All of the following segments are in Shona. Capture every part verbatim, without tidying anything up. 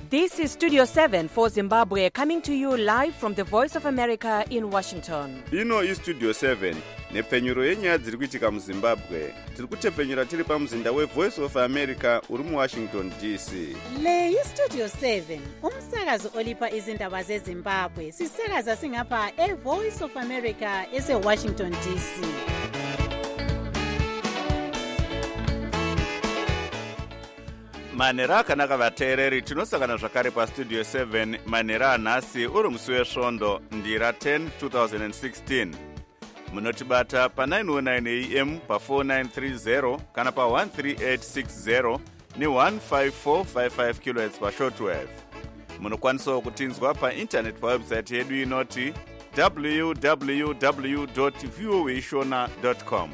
This is Studio seven for Zimbabwe, coming to you live from the Voice of America in Washington. Ino is Studio seven. Nepfenyuro yenyaya dziri kuitika muZimbabwe. Tiri kutepfenyura tiri pamuzinda weVoice of America uri muWashington D C. Le iStudio seven, umsakazo olipa izindaba zeZimbabwe. Sisakaza singapha eVoice of America eseWashington D C. Manera akanaka vateereri, tinosangana zvakare paStudio seven manera anhasi uri musi wesvondo ndira ten twenty sixteen. Munotibata pa nine oh nine A M pa four nine three zero kana pa one three eight six zero ni one five four five five kilohertz pa shortwave. Munokwanisawo kutinzwa pa internet pa website yedu inoti w w w dot voa shona dot com.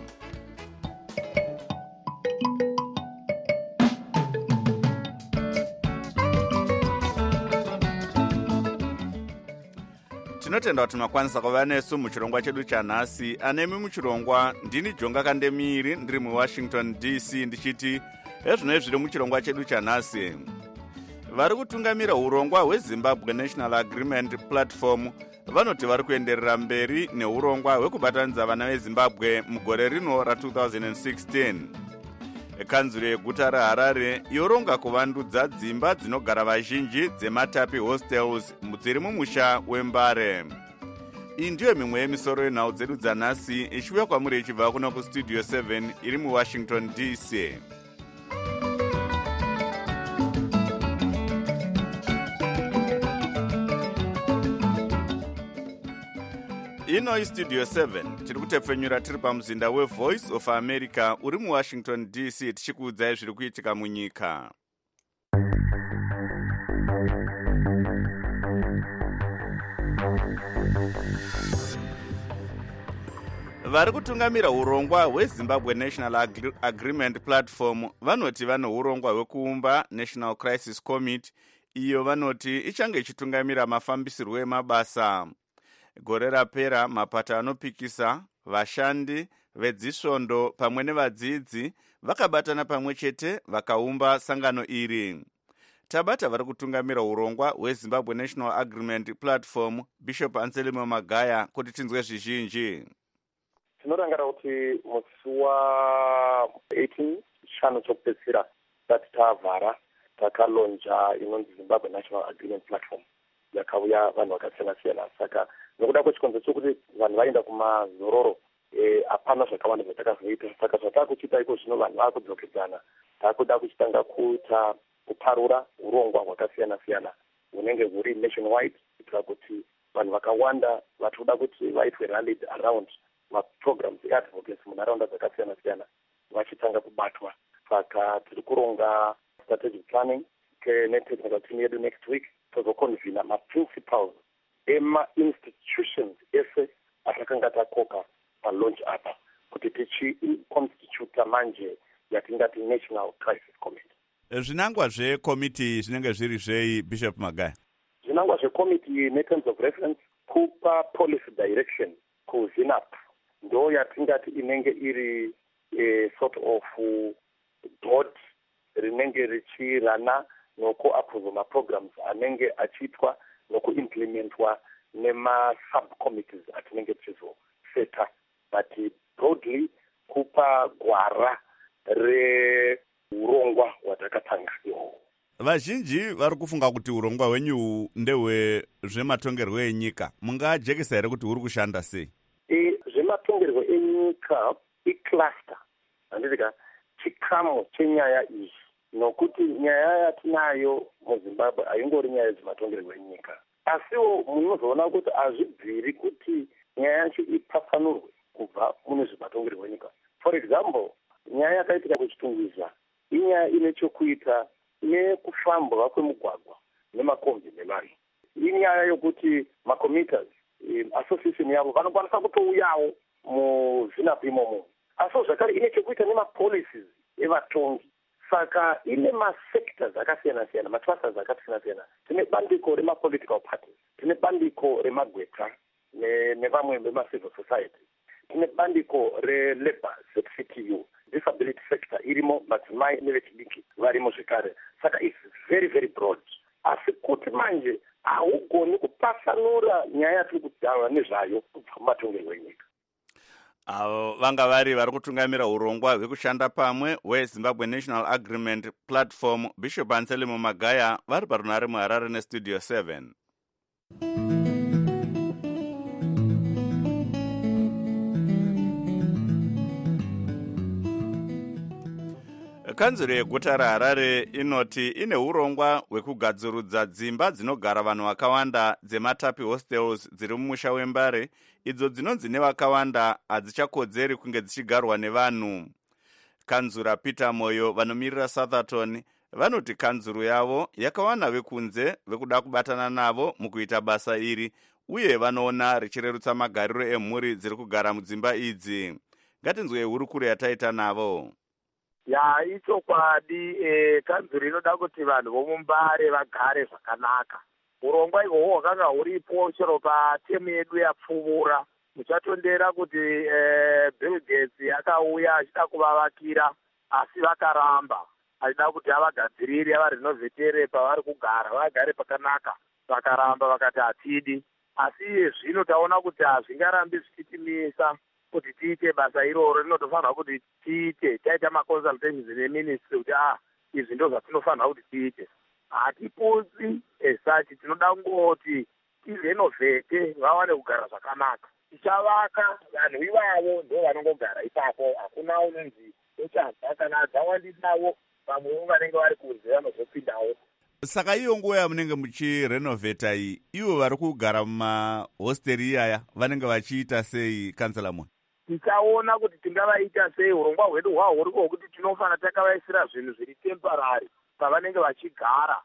Tinotenda kuti makwanisa kuva nesu muchirongwa chedu chanhasi. Anemi muchirongwa ndini Jonga Kandemiri ndiri muWashington D C ndichiti ezvino zviri muchirongwa chedu chanhasi. Vari kutungamira urongwa hweZimbabwe National Agreement Platform vanoti vari kuenderera mberi neurongwa hwekubatanidza vana veZimbabwe mugore rino ra twenty sixteen. Kanzuro yeguta reHarare yoronga kuvandudza dzimba dzinogara vazhinji dzematapi hostels dziri mumusha weMbare. Iyi ndiyo mimwe yemisoro yenhau dzedu dzanhasi ichiuya kwamuri ichibva kuno kuStudio seven iri muWashington D C. Ino iStudio seven tiri kutepfenyura tiri pamuzinda weVoice of America uri muWashington D C tichikuudzai zviri kuitika munyika. Vari kutungamira urongwa hweZimbabwe National Agri- Agreement Platform vanoti vane urongwa hwekuumba National Crisis Committee iyo vanoti ichange ichitungamira mafambisirwo emabasa. Gore rapera mapata anopikisa vashandi vedzisvondo pamwe nevadzidzi vakabatana pamwe chete vakaumba sangano iri. Tabata vari kutungamira urongwa hweZimbabwe National Agreement Platform Bishop Anselmo Magaya kuti tinzwe zvizhinji. Tinorangira kuti musi wa eighteen chano chokupedzisira tati tavhara takalonja inonzi Zimbabwe National Agreement Platform yakauya vanhu vakasiyana-siyana. Saka nokuda kwechikonzo chokuti vanhu vaenda kumazororo hapana e, zvakawanda zvatakazoita. Saka zvatakuchita iko zvino vanhu vakudzokedzana. Takuda kuchitanga kuita kuparura urongwa hwakasiyana-siyana hunenge huri nationwide kuitira kuti vanhu vakawanda vatoda kuti vaitwe rallied around maprograms eadvocacy munharaunda dzakasiyana-siyana vachitanga kubatwa. Saka tiri kuronga strategic planning netechnical team yedu next week tozokonvina maprinciples ema-institutions ese atakanga takoka palaunch apa kuti tichiconstituta manje yatingati National Crisis Committee. Zvinangwa zvekomiti zvinenge zviri zvei Bishop Magaya? Zvinangwa zvekomiti neterms of reference kupa policy direction kuZINAP ndo yatingati inenge iri a sort of board rinenge richirana nokuapprove maprograms anenge achiitwa nokuimplementwa nema-subcommittees atinenge tichizoseta. But broadly kupa gwara reurongwa hwatakatanga. Vazhinji vari kufunga kuti urongwa hwenyu ndehwezvematongerwo enyika. Mungajekesa here kuti huri kushanda sei? E, zvematongerwo enyika icluster handitika chikamu chenyaya iyi nokuti nyaya yatinayo muZimbabwe haingori nyaya dzematongerwo enyika. Asiwo munozoona kuti hazvibviri kuti nyaya yacho ipatsanurwe kubva mune zvematongerwo enyika. For example, nyaya yakaitika kuchitungwiza inyaya ine chokuita nekufambwa kwemugwagwa nemakombi nevanhu. Inyaya yokuti macommuters association yavo vanokwanisa kutouyawo muZINAP imomo. Asi zvakare ine chokuita nemapolicies evatongi. Saka ine masectors akasiyana-siyana, maclusters akasiyana-siyana. Tine bandiko remapolitical parties, tine bandiko remagweta nevamwe vemacivil society, tine bandiko relabor C T U, disability sector irimo, madzimai nevechidiki varimo zvekare. Saka it's very very broad. asi kuti manje haugoni kupasanura nyaya tiri kutaura nezvayo kubva mumatongerwo enyika. avo vanga vari vari kutungamira urongwa hwekushanda pamwe hwezimbabwe national agreement platform Bishop Anselmo Magaya vari parunare muHarare nestudio seven. Kanzuro yeguta raHarare inoti ine urongwa hwekugadzirudza dzimba dzinogara vanhu vakawanda dzematapi hostels dziri mumusha wembare, idzo dzinonzi nevakawanda hadzichakodzeri kunge dzichigarwa nevanhu. Kanzura Peter Moyo vanomirira Southerton vanoti kanzuro yavo yakawana vekunze vekuda kubatana navo mukuita basa iri, uye vanoona richirerutsa magariro emhuri dziri kugara mudzimba idzi. Ngatinzwe hurukuro yataita navo. Ya ichokwadi eh, kanzuro inoda kuti vanhu vomumbare vagare zvakanaka. Urongwa ihwohwo hwakanga huripo chero patemu yedu yapfuura. Muchatondera kuti eh, Bill Gates akauya achida kuvavakira asi vakaramba. Achida kuti avagadzirire avarenovhetere pavari kugara, vagare pakanaka. Vakaramba vakati hatidi. Asi zvino taona kuti hazvingarambi zvichitimisa kuti tiite basa iroro. Rinotofanira kuti tiite taita maconsultations neministry kuti ah izvi ndo zvatinofanira kuti tiite. Hatiputsi esachi, tinoda kungoti tirenovhete vawane kugara zvakanaka. Tichavaka vanhu ivavo ndo vanongogara ipapo, hakuna unonzi uchabva kana adzawandisawo vamwewo vanenge vari kunze vanozopindawo. Saka iyo nguva yamunenge muchirenovheta iyi, ivo vari kugara mumahosteri iyaya vanenge vachiita sei, kansela Moyo? Tichaona kuti tingavaita sei. Urongwa hwedu hwavo huriko hwekuti tinofanira takavaisira zvinhu zviri temporary pavanenge vachigara.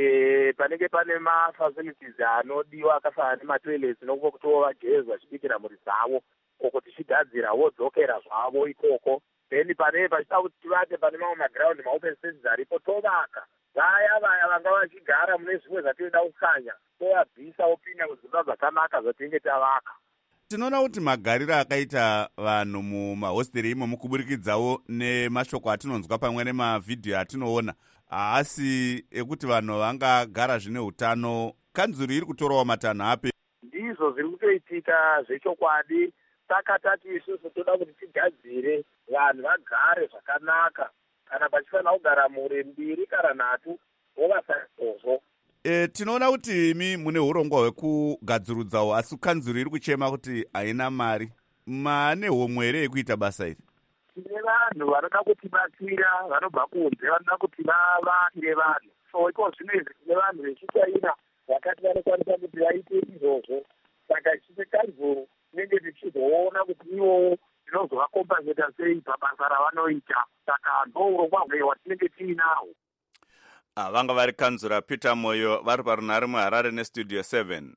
E, panenge pane mafacilities anodiwa akafanana nematoilets nokutowo vagezi vachibikira mhuri dzavo, uko tichigadzira vodzokera zvavo ikoko. Then pane pachida kuti tivate pane mamwe maground maopen spaces aripo tovaka. Vaya vaya vanga vachigara mune zvimwe zvatinoda kukanya tovabvisa vopinda mudzimba dzakanaka zvatinenge tavaka. Tinoona kuti magariro akaita vanhu mumahosteri imomo kuburikidzawo nemashoko atinonzwa pamwe nemavhidhiyo atinoona haasi ekuti vanhu vangagara zvine utano. Kanzuro iri kutorawo matanho ape? Ndizvo zviri kutoitika zvechokwadi. Saka tati isusu toda kuti tigadzire vanhu vagare zvakanaka. Kana pachifanira kugara mhuri mbiri kana nhatu vovasaizvozvo. E, tinoona kuti imi mune urongwa hwekugadzirudzawo, asi kanzuro iri kuchema kuti haina mari. Mane homwe here yekuita basa iri? Tine vanhu vanoda kutibatsira vanobva kunze, vanoda kuti vavakire vanhu. So iko zvino izvi tine vanhu vechichaina vakati vanokwanisa kuti vaite izvozvo. Saka chine kanzuro tinenge tichizoona kuti ivowo tinozovakompaseta sei pabasa ravanoita. Saka ndo urongwa hwatinenge tiinaho. Vanga vari kanzura Peter Moyo vari parunare muHarare nestudio seven.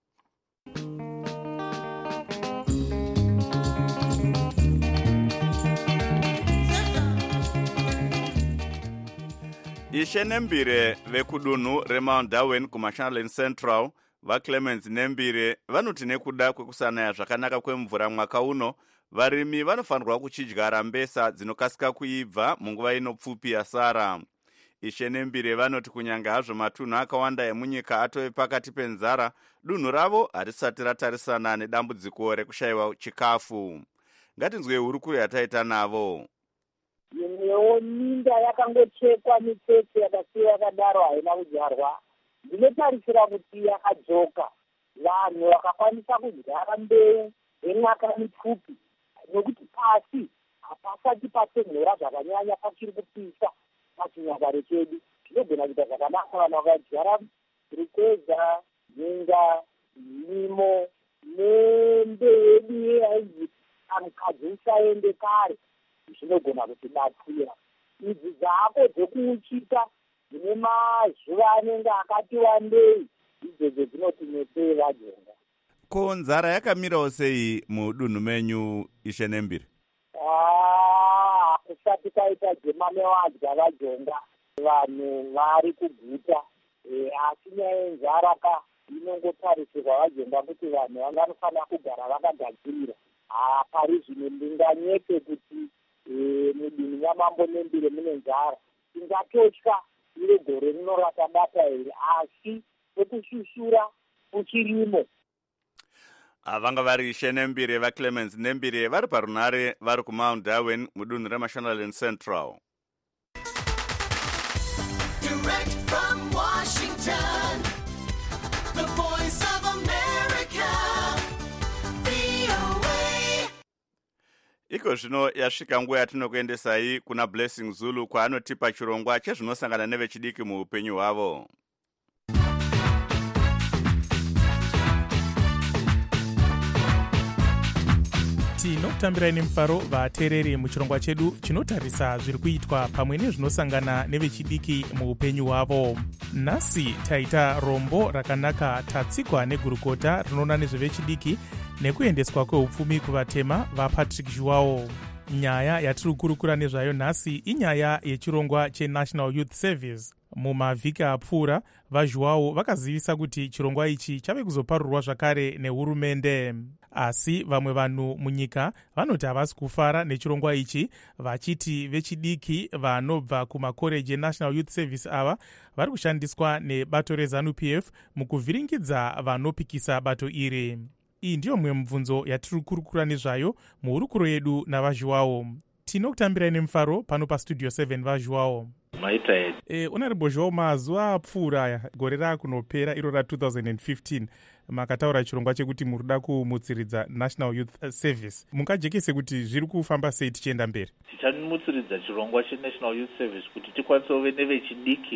Ishe Nembire vekudunhu reMount Darwin kuMashonaland Central vaClemens Nembire vanoti nekuda kwekusanaya zvakanaka kwemvura mwaka uno, varimi vanofanirwa kuchidyara mbesa dzinokasika kuibva munguva inopfupi yasara. Ishe Nembire vanoti kunyange hazvo matunhu akawanda emunyika atove pakati penzara, dunhu ravo harisati ratarisana nedambudziko rekushayiwa chikafu. Ngatinzwe hurukuro yataita navo. Imwewo minda yakangochekwa mitsetse yakasiya yakadaro haina kudyarwa. Ndinotarisira kuti yakajoka. Vanhu vakakwanisa kudyara mbeu yemwaka mipfupi nokuti pasi hapasati patenhera zvakanyanya pachiri kupisa pachinyakare chedu. Zvinogona kuita zvakanaka vanhu vakadyara rukweza, nhinga, nyimo nembeu yedu yeyainzi kamukadzi usaende kare. Zvinogona kutibatsira. Idzi dzako dzekuuchita dzine mazuva anenge akati wandei idzo dzedzinotinetsei vajonga. Ko nzara yakamirawo sei mudunhu menyu, Ishe Nembire? Ah, kusati kaita jema newadya vajonga. Vanhu vari kuguta. E, asi nyaya yenzara ka inongotarisirwa vajonga kuti vanhu vanofanira kugara vakagadzirira. Ah, pari zvino ndinganyeke kuti mudunhu yaMambo Nembire mune nzara. Tingatotya iro gore rino rakadata here, asi nekushushura kuchirimo. vanga vari Shenembire vaClemens Nembire vari parunare vari kuMount Darwin mudunhu reMashonaland Central. Direct from Washington, the voice of America, V O A. Iko zvino yasvika nguva yatinokuendesai kuna Blessing Zulu kwaanotipa chirongwa chezvinosangana nevechidiki muupenyu hwavo. tinokutambirai nemufaro vateereri muchirongwa chedu chinotarisa zviri kuitwa pamwe nezvinosangana nevechidiki muupenyu hwavo. Nhasi taita rombo rakanaka tatsikwa negurukota rinoona nezvevechidiki nekuendeswa kweupfumi kuvatema vaPatrick Joao. Nyaya yatiri kukurukura nezvayo nhasi inyaya yechirongwa cheNational Youth Service. Mumavhiki apfuura vaJoao vakazivisa kuti chirongwa ichi chave kuzoparurwa zvakare nehurumende. Asi vamwe vanhu munyika vanoti havasi kufara nechirongwa ichi, vachiti vechidiki vanobva kumakoreji eNational Youth Service ava vari kushandiswa nebato reZANU P F mukuvhiringidza vanopikisa bato iri. Iyi ndiyo mwe mibvunzo yatiri kukurukura nezvayo muhurukuro yedu navaJoao. Tinokutambirai nemufaro pano pastudio seven vaJoao. Maita edi. E, Honorable Joao, mazuva apfuura gore rakunopera iro ra two thousand fifteen makataura chirongwa chekuti muri kuda kumutsiridza National Youth Service. Mungajekese kuti zviri kufamba sei tichienda mberi? Tichamutsiridza chirongwa cheNational Youth Service kuti tikwanise kuve nevechidiki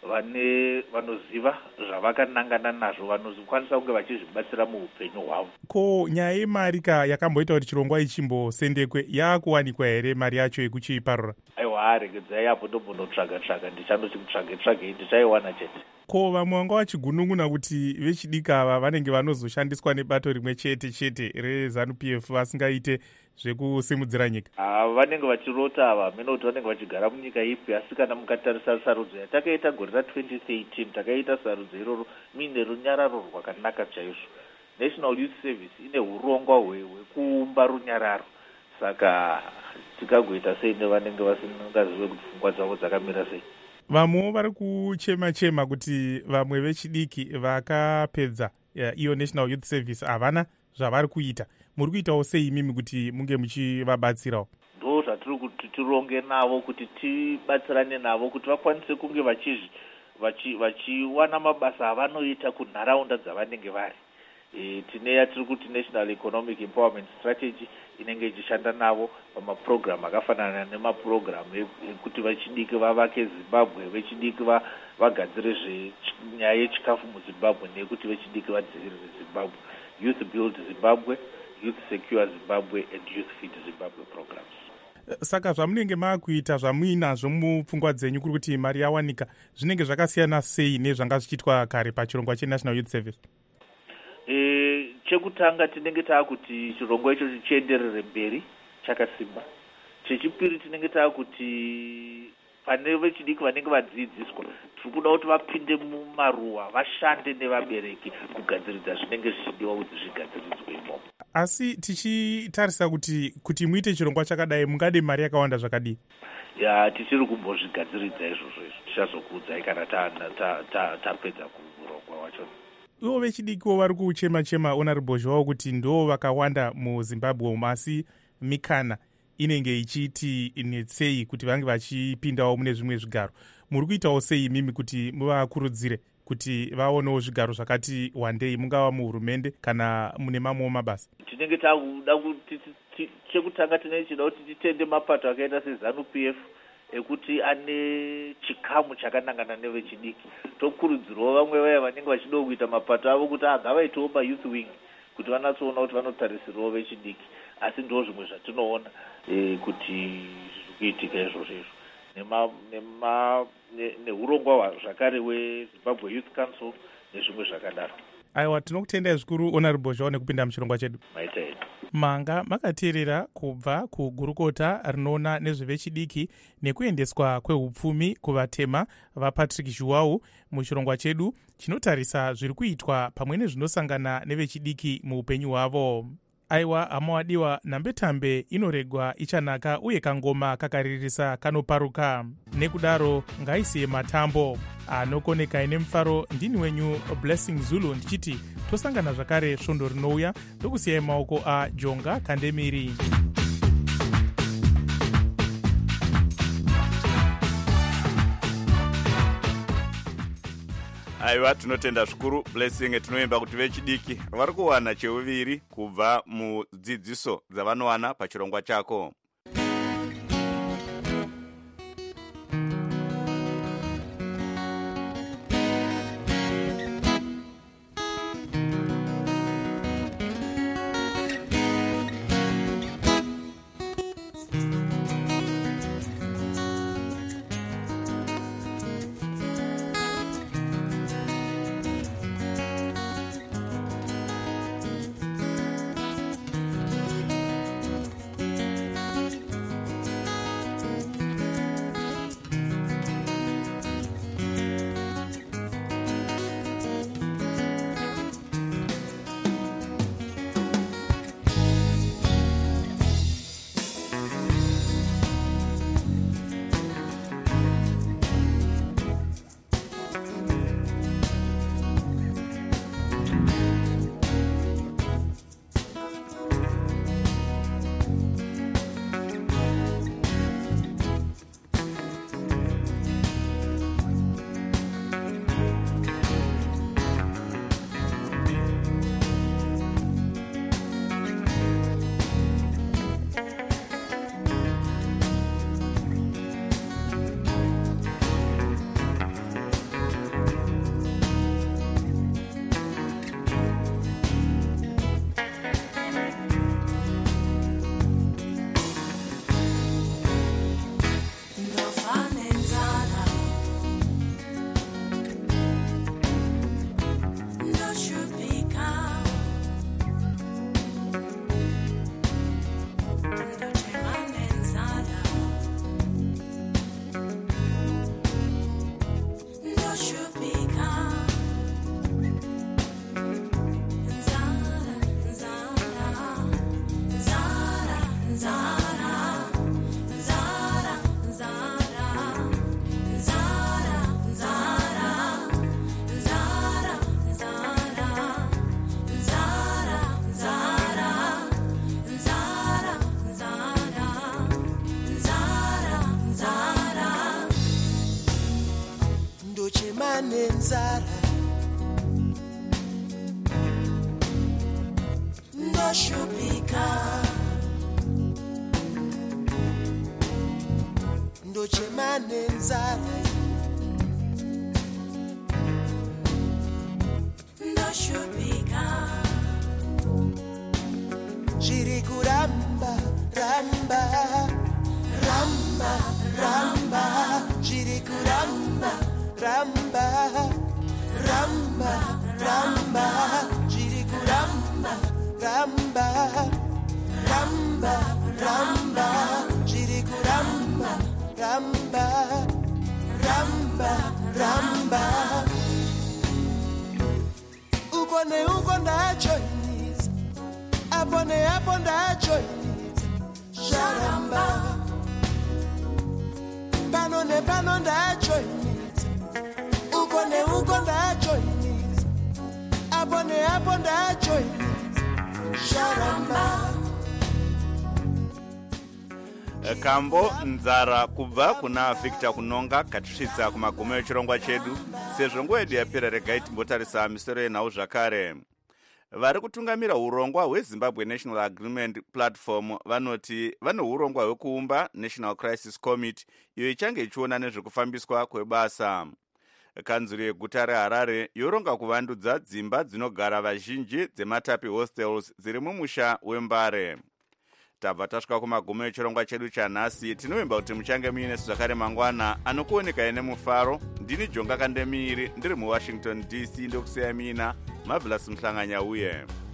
vane vanoziva zvavakanangana nazvo, vanokwanisa kunge vachizvibatsira muupenyu hwavo. Ko nyaya yemari ka yakamboita kuti chirongwa ichimbosendekwe yakuwanikwa here mari yacho yekuchiparura? Aiwa, regedzai apo ndombonotsvaga tsvaga, ndichanoti kutsvage tsvage ndichaiwana chete. Ko vamwe vanga vachigunun'una kuti vechidiki ava vanenge vanozoshandiswa nebato rimwe chete chete reZANU P F vasingaite zvekusimudzira nyika? Ah, vanenge vachirota ava, mene kuti vanenge vachigara munyika ipi, asi kana mukatarisa sarudzo yatakaita gore ra twenty thirteen takaita sarudzo iroro mine runyararo rwakanaka chaizvo. National Youth Service ine urongwa hwekuumba runyararo, saka tikagoita sei nevanenge vasingazive kuti pfungwa dzavo dzakamira sei. Vamwe vari kuchema chema kuti vamwe vechidiki vakapedza iyo National Youth Service havana zvavari kuita. Muri kuitawo sei imimi kuti munge muchivabatsirawo? Ndo zvatiri kuti tironge navo, kuti tibatsirane navo kuti vakwanise kunge vachiwana vachi, vachi mabasa avanoita kunharaunda dzavanenge vari. E, tine yatiri kuti National Economic Empowerment Strategy inenge ichishanda navo pamaprogramu akafanana nemaprogramu ekuti vechidiki vavake Zimbabwe, vechidiki vagadzire zvenyaya yechikafu muZimbabwe, nekuti vechidiki vadzivirire Zimbabwe. Youth Build Zimbabwe, Youth Secure Zimbabwe and Youth Feed Zimbabwe programs. Saka zvamunenge maakuita zvamuinazvo mupfungwa dzenyu kuri kuti mari yawanika zvinenge zvakasiyana sei nezvanga zvichiitwa kare pachirongwa cheNational Youth Service? E, chekutanga tinenge taakuti chirongwa icho chienderere mberi chakasimba. Chechipiri tinenge taakuti pane vechidiki vanenge vadzidziswa tiri kuda kuti vapinde mumaruwa vashande nevabereki kugadziridza zvinenge zvichidiwa kuti zvigadziridzwe imomo. Asi tichitarisa kuti kuti muite chirongwa chakadai mungade mari yakawanda zvakadii? Ya, tichiri kumbozvigadziridza izvozvo izvo, tichazokuudzai kana tapedza kurongwa wacho. Ivo vechidikiwo vari kuchema chema Honorable Joao kuti ndo vakawanda muZimbabwe umu, asi mikana inenge ichiti netsei kuti vange vachipindawo mune zvimwe zvigaro. Muri kuitawo sei imimi kuti muvakurudzire kuti vaonewo zvigaro zvakati wandei, mungava muhurumende kana mune mamwewo mabasa? Tinenge takuda kuti chekutanga tinenge tichida kuti titende mapato akaita seZANU P F ekuti ane chikamu chakanangana nevechidiki. Tokurudzirwa vamwe vaya vanenge vachida kuita mapato avo kuti agavaitewo maYouth Wing kuti vanatsoona kuti vanotarisirawo vechidiki. Asi ndo zvimwe zvatinoona e, kuti zvirikuitika izvozvo izvo nema nema neurongwa zvakare weZimbabwe Youth Council nezvimwe zvakadaro. Aiwa, tinokutendai zvikuru Honorable Joao nekupinda muchirongwa chedu. Maita edi. Manga makateerera kubva kugurukota rinoona nezvevechidiki nekuendeswa kweupfumi kuvatema vaPatrick Joao muchirongwa chedu chinotarisa zviri kuitwa pamwe nezvinosangana nevechidiki muupenyu hwavo. aiwa hama wadiwa nambetambe inoregwa ichanaka uye kangoma kakaririsa kanoparuka. Nekudaro ngaisiye matambo anokoneka ine mufaro. Ndini wenyu Blessing Zulu ndichiti tosangana zvakare svondo rinouya ndokusiyai maoko aJonga Kandemiri. Aiwa, tinotenda zvikuru Blessing. Tinoimba kuti vechidiki vari kuwana cheuviri kubva mudzidziso dzavanowana pachirongwa chako. nenzara ndoshupika ndochema nenzara ndoshupika zviri kuramba ramba ramba ramba zviri kuramba ramba ramba ramba zviri kuramba ramba ramba ramba zviri kuramba ramba ramba ramba uko neuko ndachoinisa apo neapo ndachoinisa zvaramba pano nepano ndachoinisa uko neuko ndachoinisa apo neapo ndachoinisa zvaramba kambo nzara kubva kuna Victor Kunonga katisvitsa kumagumo echirongwa chedu. Sezvo nguva yedu yapera, regai timbotarisa misoro yenhau zvakare. Vari kutungamira urongwa hweZimbabwe National Agreement Platform vanoti vane urongwa hwekuumba National Crisis Committee iyo ichange ichiona nezvekufambiswa kwebasa. Kanzuro yeguta reHarare yoronga kuvandudza dzimba dzinogara vazhinji dzematapi hostels dziri mumusha weMbare. Tabva tasvika kumagumo echirongwa chedu chanhasi. Tinovimba kuti muchange muine zvakare mangwana anokuoneka ine mufaro. Ndini Jonga Kandemiri ndiri muWashington D C ndokusiyai mina Marvelous Mhlanganya uye